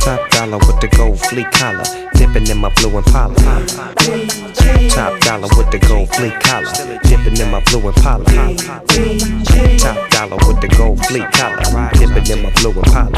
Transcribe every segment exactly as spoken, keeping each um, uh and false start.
Top dollar with the gold fleet collar, dipping in my blue Impala. Top dollar with the gold fleet collar, dipping in my blue Impala. Top dollar with the gold fleet collar, dipping in my blue Impala.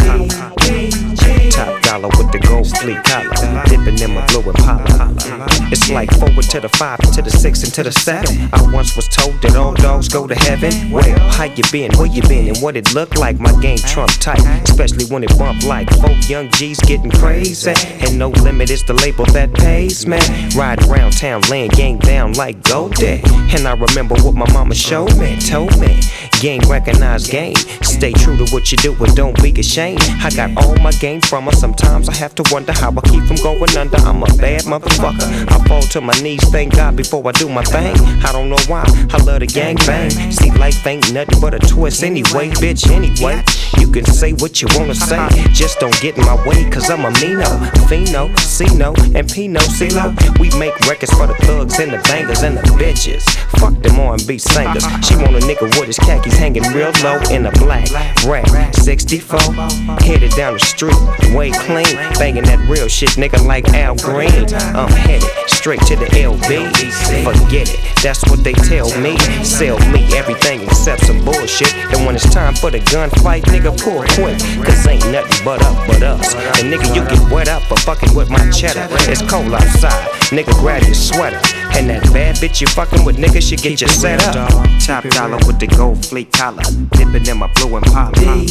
Top dollar with the gold fleet collar, dipping in my blue Impala. It's like forward to the five, to the six, and to the seven. I once was told that all dogs go to heaven. Well, how you been, where you been, and what it looked like? My game trump tight, especially when it bump like four young G's getting crazy. And No Limit is the label that pays, man. Riding around town, laying gang down like Goldie. And I remember what my mama showed me, told me, gang recognize game. Stay true to what you do and don't be ashamed. I got all my game from her. Sometimes I have to wonder how I keep from going under. I'm a bad motherfucker. I fall to my knees, thank God, before I do my thing. I don't know why, I love the gang bang. See, life ain't nothing but a twist anyway, bitch, anyway. You can say what you wanna say, just don't get in my way, cause I'm a Mino, Fino, Cino, and Pino, CeeLo. We make records for the thugs and the bangers and the bitches. Fuck them R and B singers. She want a nigga with his khakis hanging real low in a black rap sixty-four. Headed down the street, way clean, banging that real shit, nigga, like Al Green. I'm headed straight to the L B. Forget it, that's what they tell me. Sell me everything except some bullshit. And when it's time for the gunfight, nigga, pull quick, cause ain't nothing but up but us. And nigga, you get wet up for fucking with my cheddar. It's cold outside, nigga, grab your sweater. And that bad bitch you fucking with, nigga, should get you set up. Top dollar with the gold fleet collar, dipping in my blue Impala.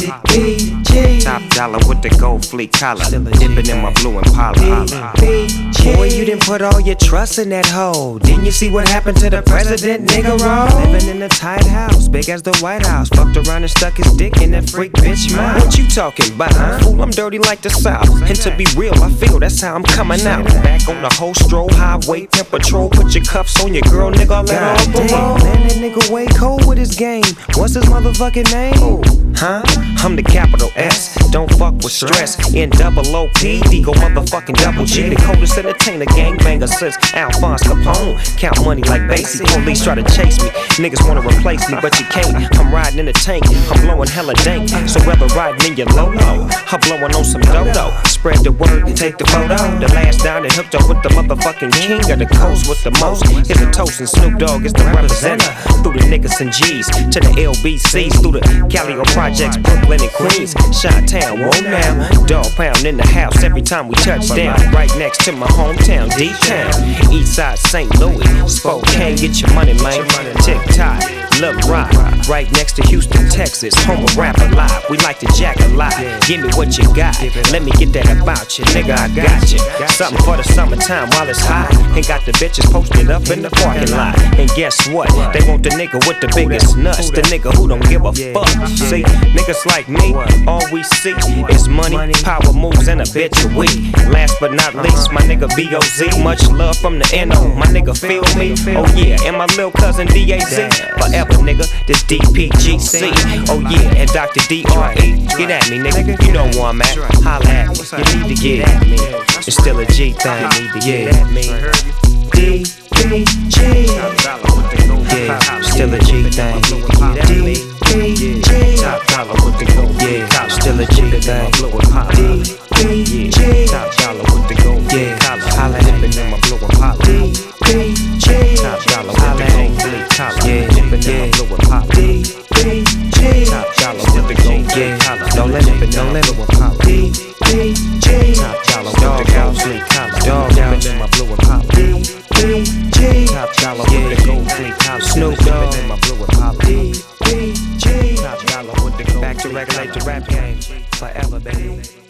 Top dollar with the gold fleet collar, dipping in my blue Impala. Boy, you didn't put all your trust in that hoe. Didn't you see what happened to the president, nigga, roll? Living in a tight house, big as the White House. Fucked around and stuck his dick in that freak bitch mouth. What you talking about, huh? Fool, I'm dirty like the South. And to be real, I feel that's how I'm coming out. Back on the whole stroll highway, pimp patrol. Put your cuffs on your girl, nigga, let her off the road. Man, that nigga way cold with his game. What's his motherfucking name? Huh? I'm the capital S, don't fuck with stress. N double O P D, go motherfucking double G. The coldest entertainer, gangbanger since Alphonse Capone. Count money like Basie, police try to chase me. Niggas wanna replace me, but you can't. I'm riding in a tank, I'm blowing hella dank. So whether riding in your Lolo, I'm blowing on some dodo. Spread the word, take the photo. The last down that hooked up with the motherfucking king of the coast with the most. Here's a toast, and Snoop Dogg is the representative. Through the niggas and G's, to the L B Cs, through the Cali Projects, Brooklyn and Queens, Chi-Town, whoa now. Dog pound in the house every time we touch down. Right next to my hometown, D-Town. Eastside Saint Louis, Spokane, get your money, man. Tick-tock, Lil Rock, right next to Houston, Texas. Home of rap alive, we like to jack a lot. Give me what you got, let me get that about you, nigga, I got you. Something for the summertime while it's hot. And got the bitches posted up in the parking lot. And guess what? They want the nigga with the biggest nuts, the nigga who don't give a fuck. See, niggas like me, all we see is money, power moves, and a bitch a week. Last but not least, my nigga B O Z, much love from the N O. My nigga feel me? Oh yeah, and my little cousin D A Z. Forever, nigga, this D P G C. Oh yeah, and Doctor D R E. Get at me, nigga, you know where I'm at. Holla at me, you need to get at me. It's still a G thing, need to get at me. D P G. Yeah, still a G thing. D P G. Top dollar with the gold. Yeah, still a G thing. D P G. Top dollar with the gold. Yeah, holla at in my blue Impala. D P G. Top dollar with the gold. Yeah, yeah, D P G. Top dollar with the gold. Yeah, no limit, no limit. D P G. Top dollar with the gold. Dog out in my blue Impala. D P G. Top dollar with the gold. Snoop Dogg in my blue Impala. D P G. Top dollar with the gold. Back to regulate the rap game forever, baby.